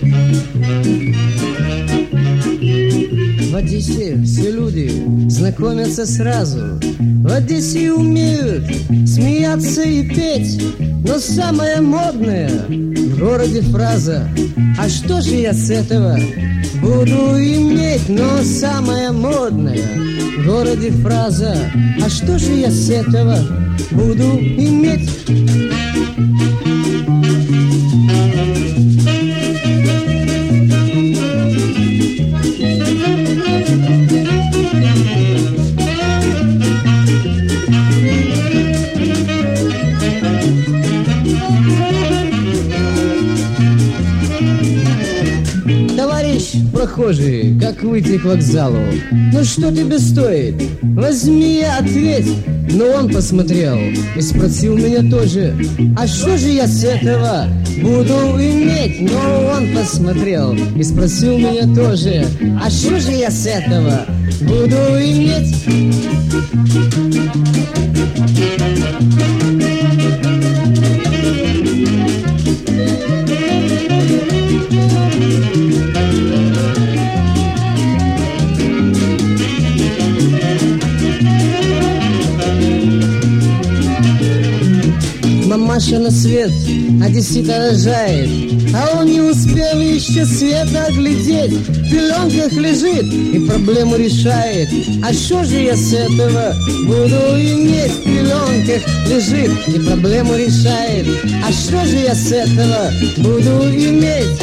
В Одессе все люди знакомятся сразу. В Одессе умеют смеяться и петь. Но самая модная в городе фраза: а что же я с этого буду иметь? Но самая модная в городе фраза: а что же я с этого буду иметь? Прохожий, как выйти к вокзалу? Ну что тебе стоит? Возьми и ответь. Но он посмотрел и спросил меня тоже: а что же я с этого буду иметь? Но он посмотрел и спросил меня тоже: а что же я с этого буду иметь? Мамаша на свет одессита рожает, а он не успел еще света оглядеть. В пеленках лежит и проблему решает. А что же я с этого буду иметь? В пеленках лежит и проблему решает. А что же я с этого буду иметь?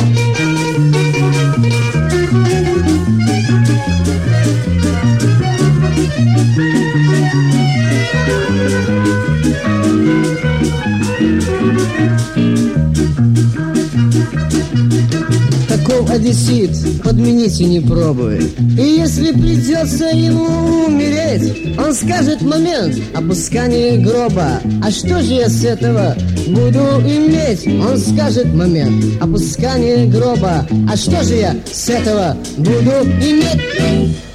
Таков одессит, подменить и не пробуй. И если придется ему умереть, он скажет: момент опускания гроба. А что же я с этого буду иметь? Он скажет: момент опускания гроба. А что же я с этого буду иметь?